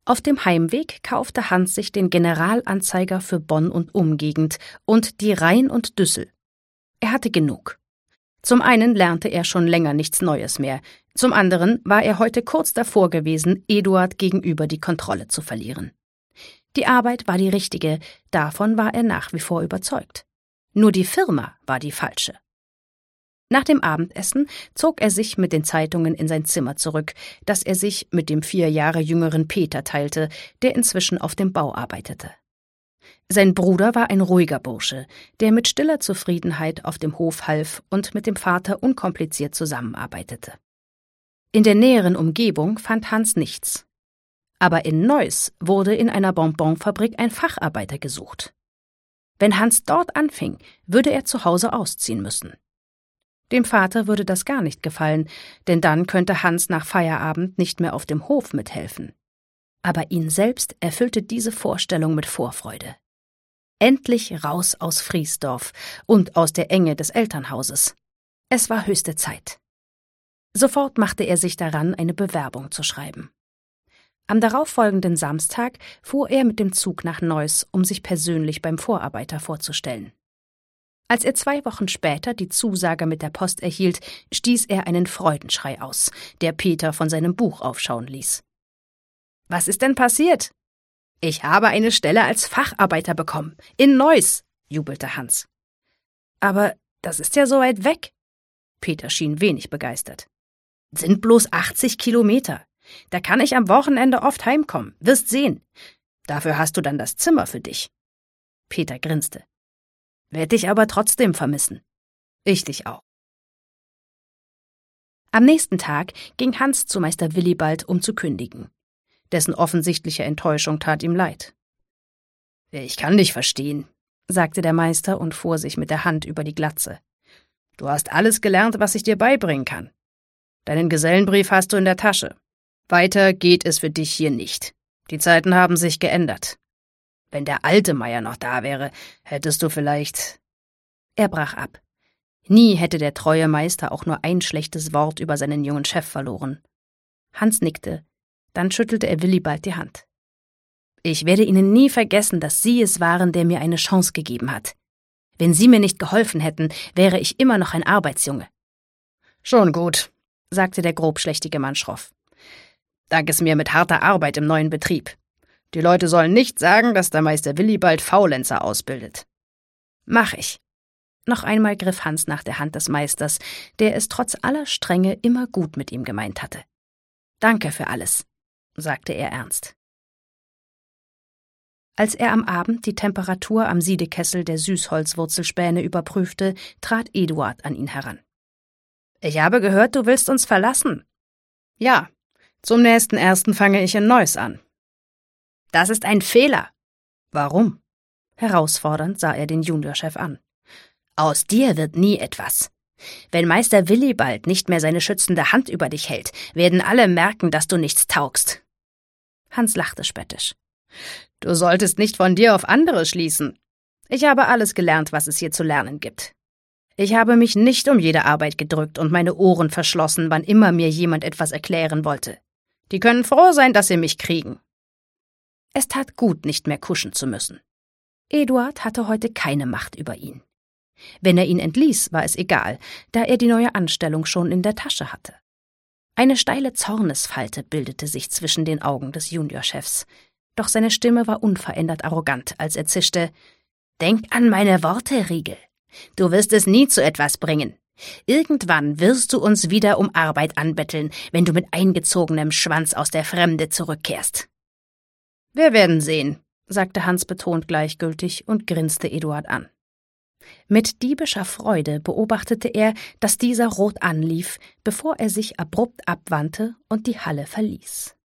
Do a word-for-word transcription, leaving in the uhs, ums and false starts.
Auf dem Heimweg kaufte Hans sich den Generalanzeiger für Bonn und Umgegend und die Rhein und Düssel. Er hatte genug. Zum einen lernte er schon länger nichts Neues mehr, zum anderen war er heute kurz davor gewesen, Eduard gegenüber die Kontrolle zu verlieren. Die Arbeit war die richtige, davon war er nach wie vor überzeugt. Nur die Firma war die falsche. Nach dem Abendessen zog er sich mit den Zeitungen in sein Zimmer zurück, das er sich mit dem vier Jahre jüngeren Peter teilte, der inzwischen auf dem Bau arbeitete. Sein Bruder war ein ruhiger Bursche, der mit stiller Zufriedenheit auf dem Hof half und mit dem Vater unkompliziert zusammenarbeitete. In der näheren Umgebung fand Hans nichts. Aber in Neuss wurde in einer Bonbonfabrik ein Facharbeiter gesucht. Wenn Hans dort anfing, würde er zu Hause ausziehen müssen. Dem Vater würde das gar nicht gefallen, denn dann könnte Hans nach Feierabend nicht mehr auf dem Hof mithelfen. Aber ihn selbst erfüllte diese Vorstellung mit Vorfreude. Endlich raus aus Friesdorf und aus der Enge des Elternhauses. Es war höchste Zeit. Sofort machte er sich daran, eine Bewerbung zu schreiben. Am darauffolgenden Samstag fuhr er mit dem Zug nach Neuss, um sich persönlich beim Vorarbeiter vorzustellen. Als er zwei Wochen später die Zusage mit der Post erhielt, stieß er einen Freudenschrei aus, der Peter von seinem Buch aufschauen ließ. »Was ist denn passiert?« »Ich habe eine Stelle als Facharbeiter bekommen, in Neuss«, jubelte Hans. »Aber das ist ja so weit weg.« Peter schien wenig begeistert. »Sind bloß achtzig Kilometer. Da kann ich am Wochenende oft heimkommen, wirst sehen. Dafür hast du dann das Zimmer für dich.« Peter grinste. »Werd dich aber trotzdem vermissen.« »Ich dich auch.« Am nächsten Tag ging Hans zu Meister Willibald, um zu kündigen. Dessen offensichtliche Enttäuschung tat ihm leid. »Ich kann dich verstehen«, sagte der Meister und fuhr sich mit der Hand über die Glatze. »Du hast alles gelernt, was ich dir beibringen kann. Deinen Gesellenbrief hast du in der Tasche. Weiter geht es für dich hier nicht. Die Zeiten haben sich geändert. Wenn der alte Meier noch da wäre, hättest du vielleicht...« Er brach ab. Nie hätte der treue Meister auch nur ein schlechtes Wort über seinen jungen Chef verloren. Hans nickte. Dann schüttelte er Willibald die Hand. »Ich werde Ihnen nie vergessen, dass Sie es waren, der mir eine Chance gegeben hat. Wenn Sie mir nicht geholfen hätten, wäre ich immer noch ein Arbeitsjunge.« »Schon gut«, sagte der grobschlächtige Mann schroff. »Dank es mir mit harter Arbeit im neuen Betrieb. Die Leute sollen nicht sagen, dass der Meister Willibald Faulenzer ausbildet.« »Mach ich.« Noch einmal griff Hans nach der Hand des Meisters, der es trotz aller Strenge immer gut mit ihm gemeint hatte. »Danke für alles«, sagte er ernst. Als er am Abend die Temperatur am Siedekessel der Süßholzwurzelspäne überprüfte, trat Eduard an ihn heran. »Ich habe gehört, du willst uns verlassen.« »Ja, zum nächsten Ersten fange ich in Neuss an.« »Das ist ein Fehler.« »Warum?« Herausfordernd sah er den Juniorchef an. »Aus dir wird nie etwas. Wenn Meister Willibald nicht mehr seine schützende Hand über dich hält, werden alle merken, dass du nichts taugst.« Hans lachte spöttisch. »Du solltest nicht von dir auf andere schließen. Ich habe alles gelernt, was es hier zu lernen gibt. Ich habe mich nicht um jede Arbeit gedrückt und meine Ohren verschlossen, wann immer mir jemand etwas erklären wollte. Die können froh sein, dass sie mich kriegen.« Es tat gut, nicht mehr kuschen zu müssen. Eduard hatte heute keine Macht über ihn. Wenn er ihn entließ, war es egal, da er die neue Anstellung schon in der Tasche hatte. Eine steile Zornesfalte bildete sich zwischen den Augen des Juniorchefs, doch seine Stimme war unverändert arrogant, als er zischte: »Denk an meine Worte, Riegel. Du wirst es nie zu etwas bringen. Irgendwann wirst du uns wieder um Arbeit anbetteln, wenn du mit eingezogenem Schwanz aus der Fremde zurückkehrst.« »Wir werden sehen«, sagte Hans betont gleichgültig und grinste Eduard an. Mit diebischer Freude beobachtete er, dass dieser rot anlief, bevor er sich abrupt abwandte und die Halle verließ.